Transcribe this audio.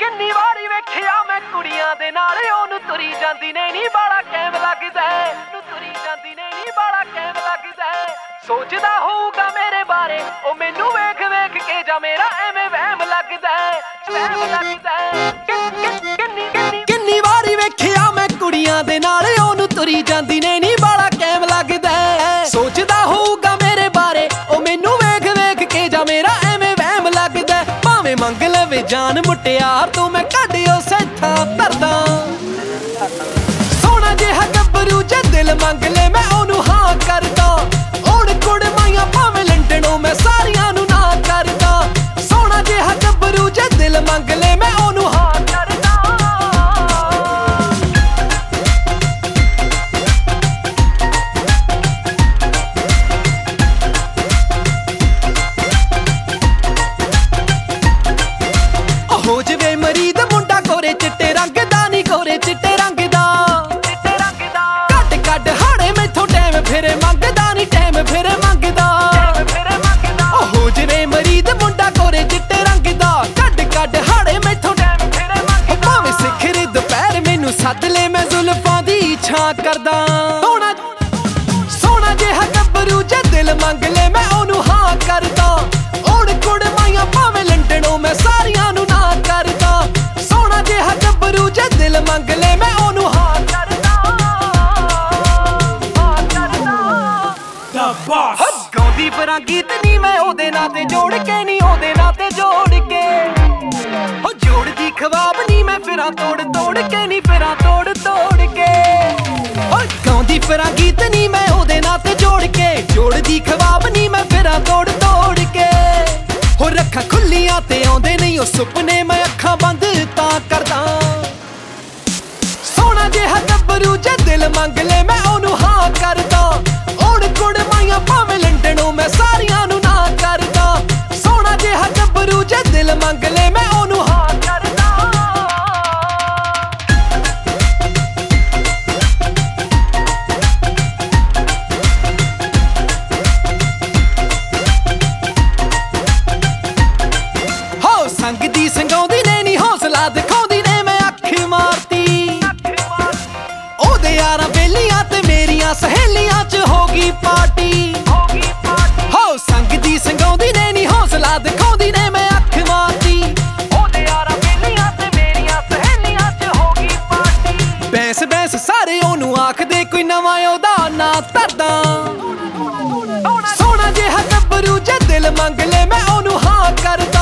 ਕਿੰਨੀ ਵਾਰੀ ਵੇਖਿਆ ਮੈਂ ਕੁੜੀਆਂ ਦੇ ਨਾਲ ਉਹਨੂੰ ਤੁਰੀ ਜਾਂਦੀ ਨੇ ਨੀ ਬਾਲਾ ਕੈਮ ਲੱਗਦਾ ਨੂੰ ਤੁਰੀ ਜਾਂਦੀ ਨੇ ਨੀ ਬਾਲਾ ਕੈਮ ਲੱਗਦਾ ਸੋਚਦਾ ਹੋਊਗਾ ਮੇਰੇ ਬਾਰੇ ਉਹ ਮੈਨੂੰ ਵੇਖ ਵੇਖ ਕੇ ਜਾਂ ਮੇਰਾ ਐਵੇਂ ਵਹਿਮ ਲੱਗਦਾ ਕਿੰਨੀ ਵਾਰੀ ਵੇਖਿਆ ਮੈਂ ਕੁੜੀਆਂ ਦੇ ਨਾਲ ਉਹਨੂੰ ਤੁਰੀ ਜਾਂਦੀ ਨੇ ਨੀ ਬਾਲਾ ਕੈਮ ਲੱਗਦਾ ਸੋਚਦਾ ਹੋਊਗਾ ਮੇਰੇ ਬਾਰੇ ਉਹ ਮੈਨੂੰ ਵੇਖ ਵੇਖ ਕੇ ਜਾਂ ਮੇਰਾ ਐਵੇਂ ਵਹਿਮ ਲੱਗਦਾ ਭਾਵੇਂ ਮੰਗ ਲਵੇ ਜਾਨ ਮੁਟਿਆਰ ਤੂੰ ਮੈਂ ਕੱਢਿਓ ਸੈਥਾਂ ਧਰਦਾ ਸੋਹਣਾ ਜਿਹਾ ਗੱਭਰੂ ਜੇ ਦਿਲ ਮੰਗ ਲੈ ਮੈਂ ਉਹਨੂੰ ਹਾਂ ਕਰਦਾ ਹੁਣ ਕੁੜਮਾਈਆਂ ਭਾਵੇਂ ਲੰਡਨੋਂ ਮੈਂ ਸਾਰੀਆਂ ਨੂੰ ਨਾ ਕਰਦਾ ਸੋਹਣਾ ਜਿਹਾ ਗੱਭਰੂ ਜੇ ਦਿਲ ਮੰਗ ਲੈ ਮੈਂ ਉਹਨੂੰ ਹਾਂ ਕਰਦਾ ਹੋ ਜਵੇ ਮਰੀਦ ਮੁੰਡਾ ਕੋਰੇ ਚਿੱਟੇ ਰੰਗ ਦਾ ਨੀ ਕੋਰੇ ਚਿੱਟੇ ਰੰਗ ਦਾ ਕੱਢ ਕੱਢ ਹਾੜੇ ਮੈਥੋਂ ਟਾਈਮ ਫਿਰੇ ਮੰਗਦਾ ਨੀ ਟਾਈਮ ਫਿਰੇ ਮੰਗਦਾ ਹੋ ਜਵੇ ਮਰੀਦ ਮੁੰਡਾ ਕੋਰੇ ਚਿੱਟੇ ਰੰਗ ਦਾ ਕੱਢ ਕੱਢ ਹਾੜੇ ਮੈਥੋਂ ਟਾਈਮ ਫਿਰੇ ਮੰਗਦਾ ਭਾਵੇਂ ਸਿਖਰ ਦੁਪਹਿਰ ਮੈਨੂੰ ਸੱਦ ਲੈ ਮੈਂ ਜ਼ੁਲਫਾਂ ਦੀ ਛਾਂ ਕਰਦਾ ਸੋਹਣਾ ਜਿਹਾ ਗੱਭਰੂ ਜੇ ਦਿਲ ਮੰਗ ਲੈ ਮੈਂ ਉਹਨੂੰ ਹਾਂ ਕਰਦਾ ਹੁਣ ਕੁੜਮਾਈਆਂ ਭਾਵੇਂ ਲੰਡਨੋਂ ਮੈਂ ਸਾਰੀਆਂ ਨੂੰ ਨਾ ਕਰਦਾ ਸੋਹਣਾ ਜਿਹਾ ਗੱਭਰੂ ਜੇ ਦਿਲ ਮੰਗ ਲੈ ਮੈਂ ਉਹਨੂੰ ਹਾਂ ਕਰਦਾ ਗਾਉਂਦੀ ਫਿਰਾਂ ਗੀਤ ਨੀ ਮੈਂ ਉਹਦੇ ਨਾਂ ਤੇ ਜੋੜ ਕੇ ਨੀ ਉਹਦੇ ਨਾਂ ਤੇ ਜੋੜ ਕੇ ਹੋ ਜੋੜਦੀ ਖਵਾਬ ਨੀ ਮੈਂ ਫਿਰਾਂ ਤੋੜ ਤੋੜ ਕੇ ਨੀ ਫਿਰਾਂ ਤੋੜ ਤੋੜ ਕੇ ਹੋ ਗਾਉਂਦੀ ਫਿਰਾਂ ਗੀਤ ਨੀ ਮੈਂ ਉਹਦੇ ਨਾਂ ਤੇ ਜੋੜ ਕੇ ਜੋੜਦੀ ਖਵਾਬ ਨੀ ਮੈਂ ਫਿਰਾਂ ਤੋੜ ਤੋੜ ਕੇ ਹੋ ਰੱਖਾਂ ਖੁੱਲੀਆਂ ਤੇ ਆਉਂਦੇ ਨਹੀਂ ਉਹ ਸੁਪਨੇ ਮੈਂ ਅੱਖਾਂ ਬੰਦ ਤਾਂ ਕਰਦਾ ਸੋਹਣਾ ਜਿਹਾ ਗੱਭਰੂ ਜੇ ਦਿਲ ਮੰਗ ਲੈ ਮੈਂ ਉਹਨੂੰ ਹਾਂ ਕਰਦਾ ਹੁਣ ਕੁੜਮਾਈਆਂ ਭਾਵੇਂ ਲੰਡਨੋਂ ਮੈਂ ਸਾਰੀਆਂ ਨੂੰ ਨਾ ਕਰਦਾ ਸੋਹਣਾ ਜਿਹਾ ਗੱਭਰੂ ਜੇ ਦਿਲ ਮੰਗ ਲੈ ਮੈਂ ਉਹਨੂੰ ਹਾਂ ਕਰਦਾ ਸੰਗਦੀ ਸੰਗਾਉਂਦੀ ਨੇ ਨੀ ਹੌਸਲਾ ਦਿਖਾਉਂਦੀ ਨੇ ਮੈਂ ਅੱਖ ਮਾਰਤੀ ਉਹਦੇ ਯਾਰਾਂ ਬੇਲੀਆਂ ਤੇ ਮੇਰੀਆਂ ਸਹੇਲੀਆਂ 'ਚ ਹੋ ਗਈ ਪਾਰਟੀ ਹੋ ਸੰਗਦੀ ਸੰਗਾਉਂਦੀ ਨੇ ਨੀ ਹੌਸਲਾ ਦਿਖਾਉਂਦੀ ਨੇ ਮੈਂ ਅੱਖ ਮਾਰਤੀ ਉਹਦੇ ਯਾਰਾਂ ਬੇਲੀਆਂ ਤੇ ਮੇਰੀਆਂ ਸਹੇਲੀਆਂ 'ਚ ਹੋ ਗਈ ਪਾਰਟੀ ਬੈਂਸ ਬੈਂਸ ਸਾਰੇ ਉਹਨੂੰ ਆਖਦੇ ਕੋਈ ਨਵਾਂ ਉਹਦਾ ਨਾਂ ਧਰਦਾ ਸੋਹਣਾ ਜਿਹਾ ਗੱਭਰੂ ਜੇ ਦਿਲ ਮੰਗ ਲੈ ਮੈਂ ਉਹਨੂੰ ਹਾਂ ਕਰਦਾ